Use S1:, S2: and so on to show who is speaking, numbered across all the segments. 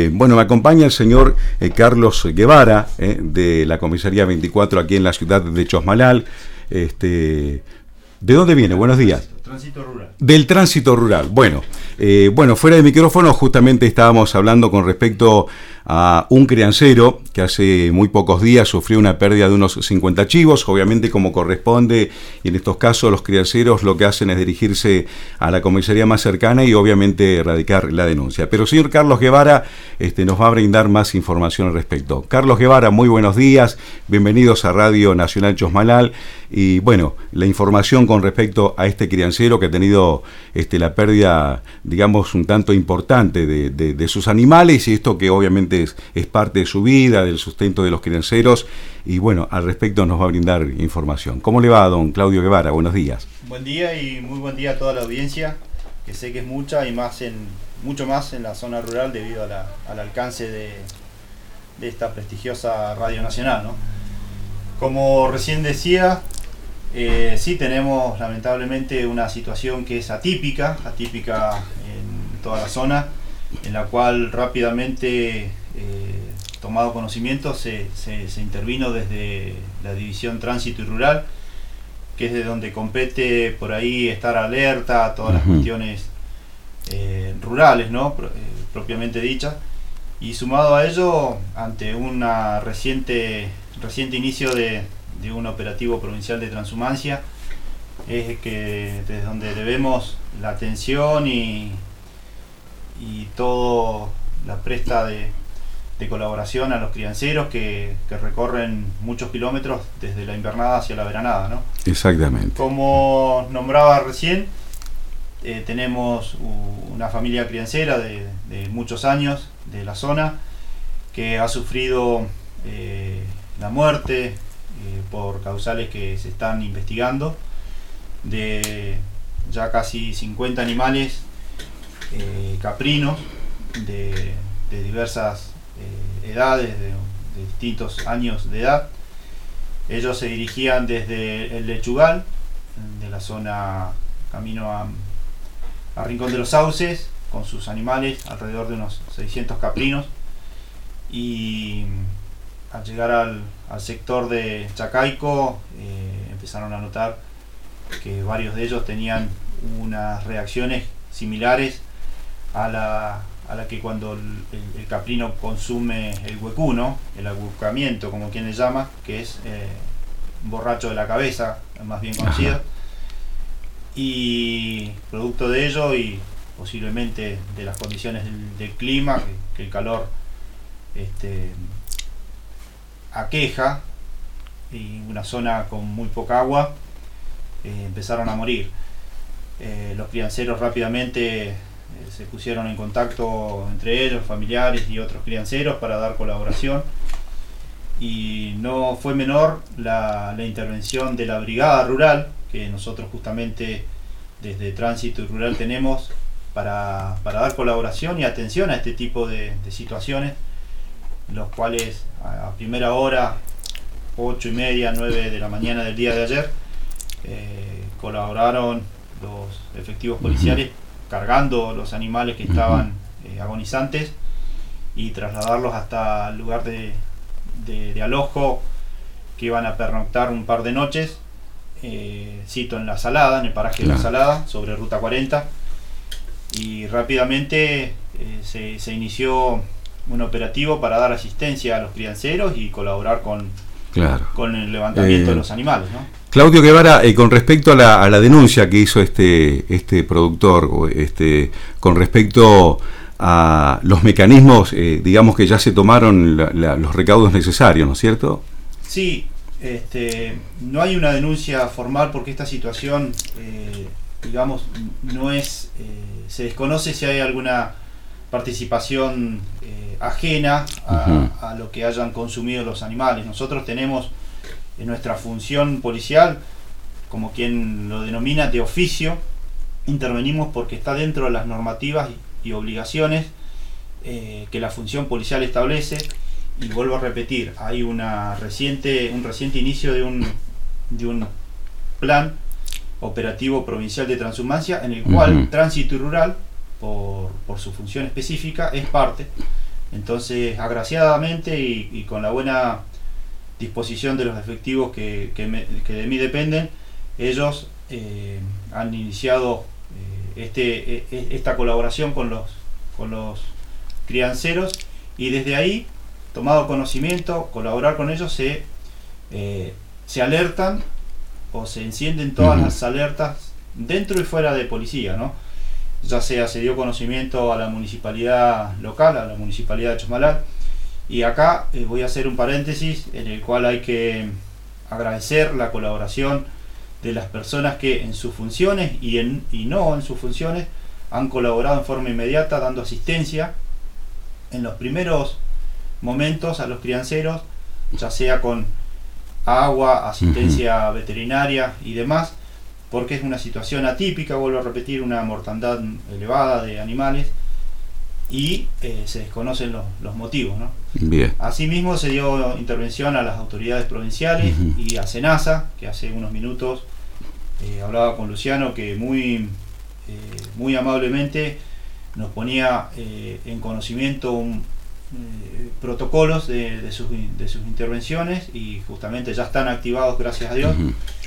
S1: Bueno, me acompaña el señor Carlos Guevara, de la Comisaría 24 aquí en la ciudad de Chosmalal. ¿De dónde viene? Buenos días.
S2: Tránsito rural.
S1: Del tránsito rural. Bueno, fuera de micrófono justamente estábamos hablando con respecto a un criancero que hace muy pocos días sufrió una pérdida de unos 50 chivos. Obviamente, como corresponde, y en estos casos los crianceros lo que hacen es dirigirse a la comisaría más cercana y obviamente erradicar la denuncia. Pero señor Carlos Guevara nos va a brindar más información al respecto. Carlos Guevara, muy buenos días, bienvenidos a Radio Nacional Chosmalal. Y bueno, la información con respecto a este criancero que ha tenido la pérdida, digamos, un tanto importante de sus animales, y esto que obviamente es parte de su vida, del sustento de los crianceros, y bueno, al respecto nos va a brindar información. ¿Cómo le va, don Claudio Guevara? Buenos días.
S2: Buen día y muy buen día a toda la audiencia, que sé que es mucha y mucho más en la zona rural debido al alcance de esta prestigiosa Radio Nacional, ¿no? Como recién decía, sí tenemos lamentablemente una situación que es atípica en toda la zona, en la cual rápidamente, tomado conocimiento, se intervino desde la División Tránsito y Rural, que es de donde compete por ahí estar alerta a todas las cuestiones rurales, ¿no? Propiamente dichas, y sumado a ello, ante una reciente inicio de un operativo provincial de transhumancia, es que desde donde debemos la atención y todo la presta de colaboración a los crianceros que recorren muchos kilómetros desde la invernada hacia la veranada, ¿no?
S1: Exactamente.
S2: Como nombraba recién, tenemos una familia criancera de muchos años de la zona que ha sufrido la muerte por causales que se están investigando, de ya casi 50 animales caprinos de diversas edades, de distintos años de edad. Ellos se dirigían desde el Lechugal, de la zona camino a Rincón de los Sauces, con sus animales, alrededor de unos 600 caprinos, y al llegar al sector de Chacaico empezaron a notar que varios de ellos tenían unas reacciones similares a la que cuando el caprino consume el huecú, ¿no? El agüecamiento, como quien le llama, que es un borracho de la cabeza, más bien conocido. Ajá. Y producto de ello, y posiblemente de las condiciones del clima, que el calor aqueja, y una zona con muy poca agua, empezaron a morir. Los crianceros rápidamente se pusieron en contacto entre ellos, familiares y otros crianceros, para dar colaboración, y no fue menor la intervención de la brigada rural, que nosotros justamente desde Tránsito y Rural tenemos para dar colaboración y atención a este tipo de situaciones, los cuales a primera hora, 8:30, 9 de la mañana del día de ayer, colaboraron los efectivos policiales cargando los animales que estaban agonizantes y trasladarlos hasta el lugar de alojo, que iban a pernoctar un par de noches, cito en La Salada, en el paraje de La Salada, sobre Ruta 40, y rápidamente se inició un operativo para dar asistencia a los crianceros y colaborar con el levantamiento de los animales, ¿no?
S1: Claudio Guevara, con respecto a la denuncia que hizo este productor, con respecto a los mecanismos, digamos que ya se tomaron los recaudos necesarios, ¿no es cierto?
S2: Sí, no hay una denuncia formal porque esta situación, digamos, no es, se desconoce si hay alguna participación ajena a lo que hayan consumido los animales. Nosotros tenemos en nuestra función policial, como quien lo denomina, de oficio, intervenimos porque está dentro de las normativas y obligaciones que la función policial establece. Y vuelvo a repetir, hay un reciente inicio de un plan operativo provincial de transhumancia, en el cual Tránsito y Rural, por su función específica, es parte, Entonces, agraciadamente y con la buena disposición de los efectivos que de mí dependen, ellos han iniciado esta colaboración con los crianceros, y desde ahí, tomado conocimiento, colaborar con ellos, se alertan o se encienden todas las alertas dentro y fuera de policía, ¿no? Ya sea se dio conocimiento a la municipalidad local, a la municipalidad de Chosmalal, y acá voy a hacer un paréntesis en el cual hay que agradecer la colaboración de las personas que en sus funciones y no en sus funciones han colaborado en forma inmediata, dando asistencia en los primeros momentos a los crianceros, ya sea con agua, asistencia veterinaria y demás, porque es una situación atípica, vuelvo a repetir, una mortandad elevada de animales, y se desconocen los motivos, ¿no?
S1: Bien.
S2: Asimismo se dio intervención a las autoridades provinciales y a SENASA, que hace unos minutos hablaba con Luciano, que muy amablemente nos ponía en conocimiento protocolos de sus intervenciones, y justamente ya están activados, gracias a Dios.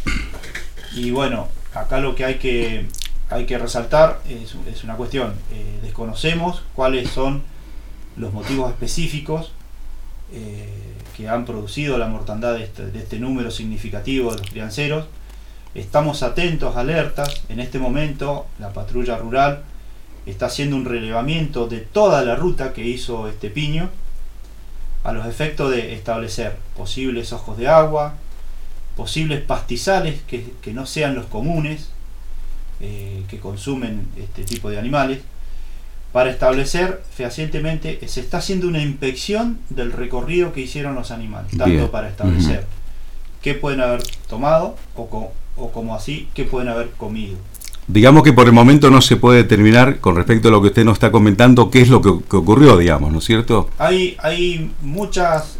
S2: Y bueno, acá lo que hay que resaltar es una cuestión, desconocemos cuáles son los motivos específicos que han producido la mortandad de este número significativo de los crianceros. Estamos atentos, alertas. En este momento la patrulla rural está haciendo un relevamiento de toda la ruta que hizo este piño, a los efectos de establecer posibles ojos de agua, posibles pastizales que no sean los comunes que consumen este tipo de animales, para establecer fehacientemente. Se está haciendo una inspección del recorrido que hicieron los animales, tanto para establecer qué pueden haber tomado o como así qué pueden haber comido.
S1: Digamos que por el momento no se puede determinar, con respecto a lo que usted nos está comentando, qué es lo que ocurrió, digamos, ¿no es cierto?
S2: Hay muchas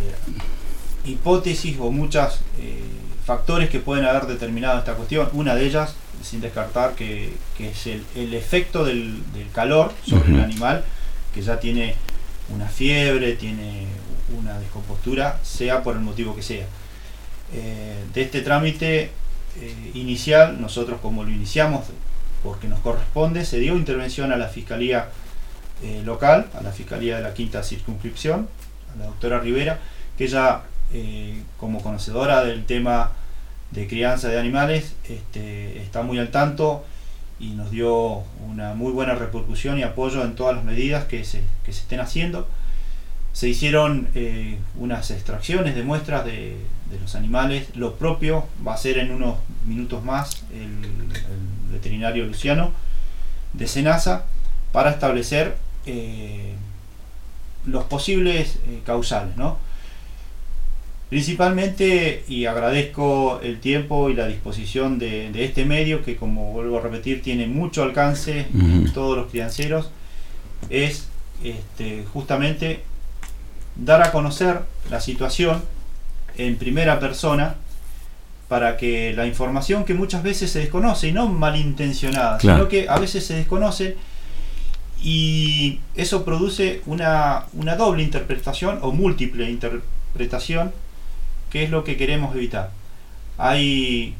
S2: hipótesis o muchos factores que pueden haber determinado esta cuestión. Una de ellas, sin descartar, que es el efecto del calor sobre el animal, que ya tiene una fiebre, tiene una descompostura, sea por el motivo que sea. De este trámite inicial, nosotros, como lo iniciamos porque nos corresponde, se dio intervención a la Fiscalía local, a la Fiscalía de la Quinta Circunscripción, a la doctora Rivera, que ella, como conocedora del tema de crianza de animales, está muy al tanto y nos dio una muy buena repercusión y apoyo en todas las medidas que se estén haciendo. Se hicieron unas extracciones de muestras de los animales. Lo propio va a hacer en unos minutos más el veterinario Luciano de SENASA, para establecer los posibles causales, ¿no? Principalmente, y agradezco el tiempo y la disposición de este medio, que, como vuelvo a repetir, tiene mucho alcance en todos los crianceros, es justamente dar a conocer la situación en primera persona, para que la información que muchas veces se desconoce, y no malintencionada, claro, sino que a veces se desconoce, y eso produce una doble interpretación o múltiple interpretación, que es lo que queremos evitar. Hay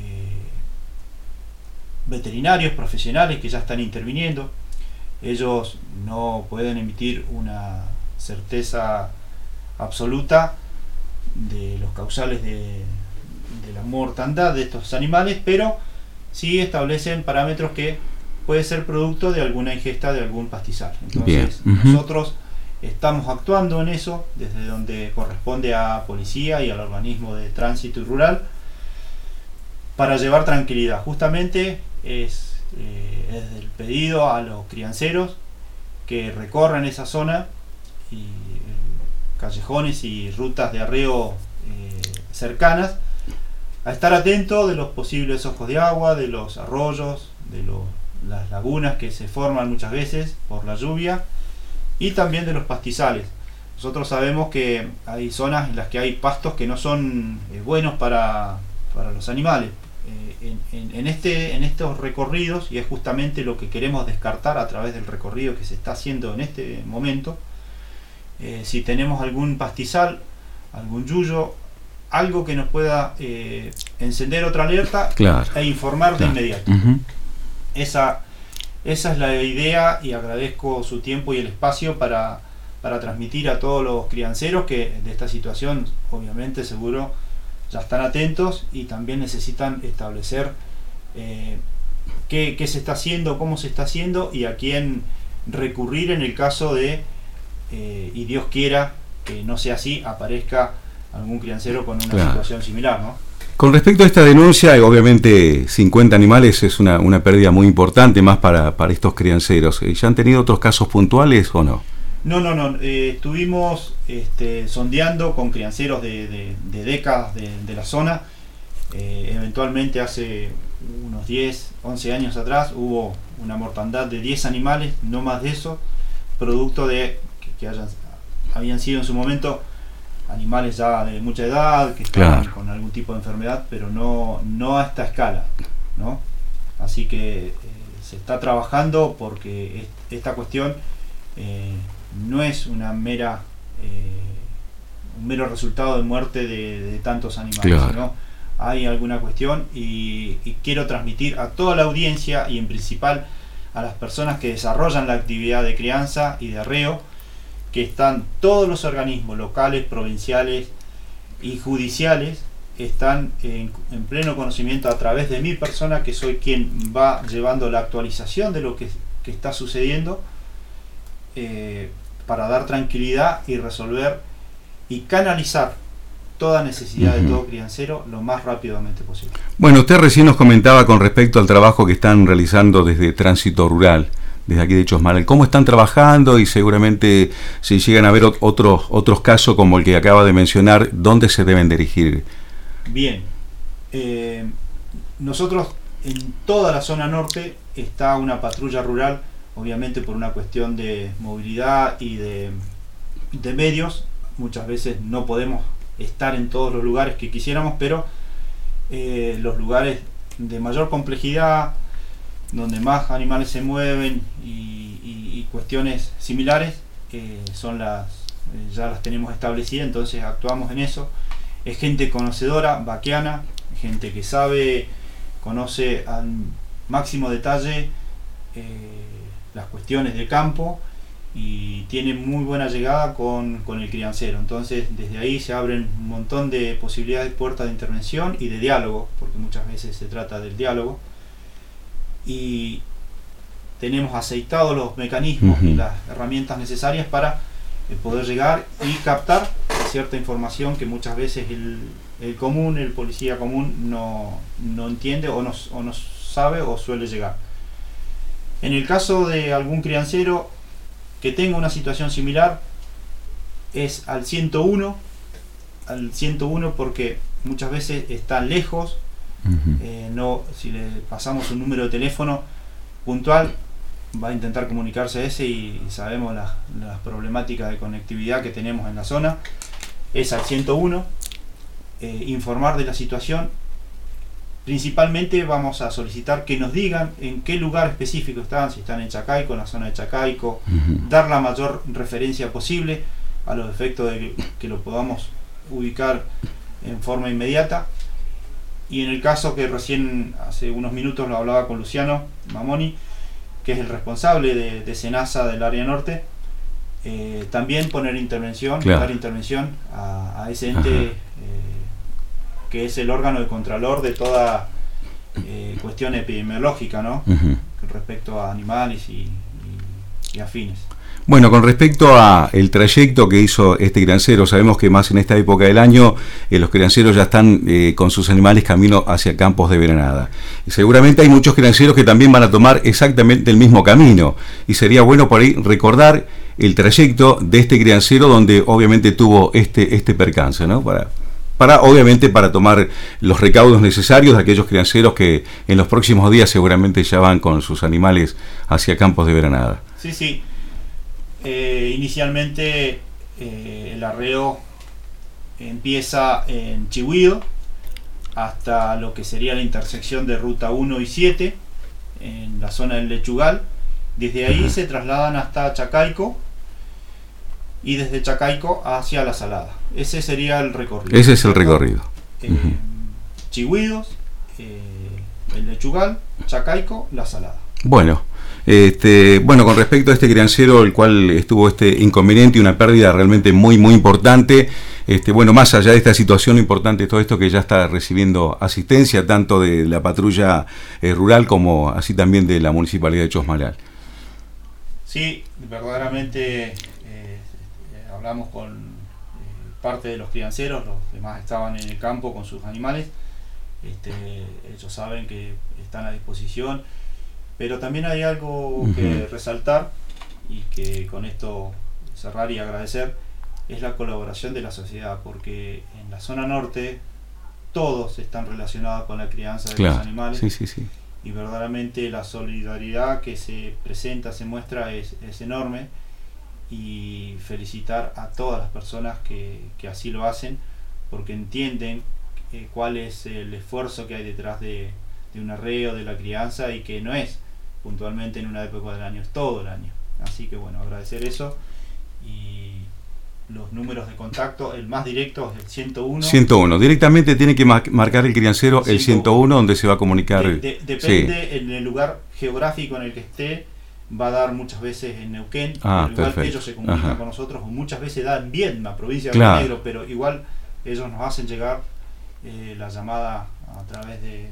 S2: veterinarios profesionales que ya están interviniendo. Ellos no pueden emitir una certeza absoluta de los causales de la mortandad de estos animales, pero sí establecen parámetros que puede ser producto de alguna ingesta de algún pastizal. Entonces, nosotros estamos actuando en eso desde donde corresponde a policía y al organismo de tránsito y rural, para llevar tranquilidad. Justamente es el pedido a los crianceros que recorran esa zona y callejones y rutas de arreo cercanas, a estar atento de los posibles ojos de agua, de los arroyos, de las lagunas que se forman muchas veces por la lluvia, y también de los pastizales. Nosotros sabemos que hay zonas en las que hay pastos que no son buenos para los animales. En estos recorridos, y es justamente lo que queremos descartar a través del recorrido que se está haciendo en este momento, si tenemos algún pastizal, algún yuyo, algo que nos pueda encender otra alerta,
S1: claro,
S2: e informar de
S1: claro,
S2: inmediato. Esa es la idea, y agradezco su tiempo y el espacio para transmitir a todos los crianceros que de esta situación, obviamente, seguro ya están atentos y también necesitan establecer qué se está haciendo, cómo se está haciendo y a quién recurrir en el caso de, y Dios quiera que no sea así, aparezca algún criancero con una
S1: claro,
S2: situación similar, ¿no?
S1: Con respecto a esta denuncia, obviamente 50 animales es una pérdida muy importante, más para estos crianceros. ¿Ya han tenido otros casos puntuales o no?
S2: No. Estuvimos sondeando con crianceros de décadas de la zona. Eventualmente hace unos 10, 11 años atrás hubo una mortandad de 10 animales, no más de eso, producto de que habían sido en su momento animales ya de mucha edad, que estaban con algún tipo de enfermedad, pero no a esta escala, ¿no? Así que se está trabajando porque esta cuestión no es un mero resultado de muerte de tantos animales, sino hay alguna cuestión, y quiero transmitir a toda la audiencia, y en principal a las personas que desarrollan la actividad de crianza y de arreo, que están todos los organismos locales, provinciales y judiciales, están en pleno conocimiento a través de mi persona, que soy quien va llevando la actualización de lo que está sucediendo, para dar tranquilidad y resolver y canalizar toda necesidad de todo criancero lo más rápidamente posible.
S1: Bueno, usted recién nos comentaba con respecto al trabajo que están realizando desde Tránsito Rural, desde aquí de Chosmalal. ¿Cómo están trabajando? Y seguramente si llegan a haber otros casos como el que acaba de mencionar, ¿dónde se deben dirigir?
S2: Bien, nosotros en toda la zona norte está una patrulla rural, obviamente por una cuestión de movilidad y de medios. Muchas veces no podemos estar en todos los lugares que quisiéramos, pero los lugares de mayor complejidad, donde más animales se mueven y cuestiones similares, ya las tenemos establecidas, entonces actuamos en eso. Es gente conocedora, vaquiana, gente que conoce al máximo detalle las cuestiones del campo, y tiene muy buena llegada con el criancero. Entonces desde ahí se abren un montón de posibilidades, puertas de intervención y de diálogo, porque muchas veces se trata del diálogo, y tenemos aceitados los mecanismos y las herramientas necesarias para poder llegar y captar cierta información que muchas veces el policía común no entiende o no sabe o suele llegar. En el caso de algún criancero que tenga una situación similar, es al 101, porque muchas veces está lejos. Si le pasamos un número de teléfono puntual, va a intentar comunicarse a ese, y sabemos las problemáticas de conectividad que tenemos en la zona. Es al 101, informar de la situación. Principalmente vamos a solicitar que nos digan en qué lugar específico están, si están en Chacaico, en la zona de Chacaico, dar la mayor referencia posible a los efectos de que lo podamos ubicar en forma inmediata. Y en el caso que recién hace unos minutos lo hablaba con Luciano Mamoni, que es el responsable de SENASA del área norte, también poner intervención, dar intervención a ese ente, que es el órgano de contralor de toda cuestión epidemiológica, ¿no? Respecto a animales y afines.
S1: Bueno, con respecto a el trayecto que hizo este criancero, sabemos que más en esta época del año los crianceros ya están con sus animales camino hacia campos de veranada. Y seguramente hay muchos crianceros que también van a tomar exactamente el mismo camino, y sería bueno por ahí recordar el trayecto de este criancero donde obviamente tuvo este percance, ¿no? Obviamente para tomar los recaudos necesarios de aquellos crianceros que en los próximos días seguramente ya van con sus animales hacia campos de veranada.
S2: Sí. Inicialmente el arreo empieza en Chihuido hasta lo que sería la intersección de Ruta 1 y 7 en la zona del Lechugal. Desde ahí se trasladan hasta Chacaico, y desde Chacaico hacia La Salada. Ese sería el recorrido.
S1: Ese es el recorrido.
S2: Chigüidos, el Lechugal, Chacaico, La Salada.
S1: Bueno, bueno, con respecto a este criancero, el cual estuvo este inconveniente y una pérdida realmente muy importante, bueno, más allá de esta situación, lo importante es todo esto, que ya está recibiendo asistencia tanto de la patrulla rural como así también de la municipalidad de Chosmalal.
S2: Sí, verdaderamente hablamos con parte de los crianceros, los demás estaban en el campo con sus animales, ellos saben que están a disposición, pero también hay algo que resaltar y que con esto cerrar y agradecer, es la colaboración de la sociedad, porque en la zona norte todos están relacionados con la crianza de los animales.
S1: Sí.
S2: Y verdaderamente la solidaridad que se presenta, se muestra es enorme, y felicitar a todas las personas que así lo hacen, porque entienden cuál es el esfuerzo que hay detrás de un arreo, de la crianza, y que no es puntualmente en una época del año, es todo el año. Así que bueno, agradecer eso. Y los números de contacto, el más directo es el 101.
S1: 101, directamente tiene que marcar el criancero el 101, donde se va a comunicar.
S2: Depende en el lugar geográfico en el que esté, va a dar muchas veces en Neuquén, igual
S1: perfecto.
S2: que ellos se comunican con nosotros, o muchas veces da en Viedma, provincia de Río Negro, pero igual ellos nos hacen llegar la llamada a través de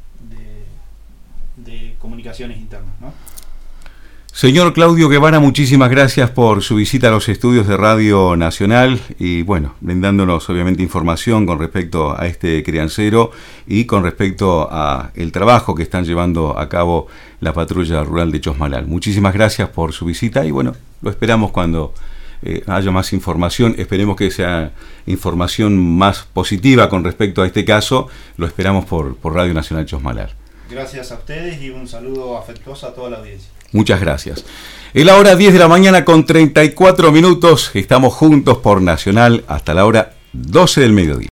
S2: comunicaciones internas, ¿no?
S1: Señor Claudio Guevara, muchísimas gracias por su visita a los estudios de Radio Nacional y bueno, brindándonos obviamente información con respecto a este criancero y con respecto a el trabajo que están llevando a cabo la patrulla rural de Chosmalal. Muchísimas gracias por su visita y bueno, lo esperamos cuando haya más información. Esperemos que sea información más positiva con respecto a este caso. Lo esperamos por Radio Nacional Chosmalal.
S2: Gracias a ustedes y un saludo afectuoso a toda la audiencia.
S1: Muchas gracias. Es la hora 10 de la mañana con 34 minutos. Estamos juntos por Nacional hasta la hora 12 del mediodía.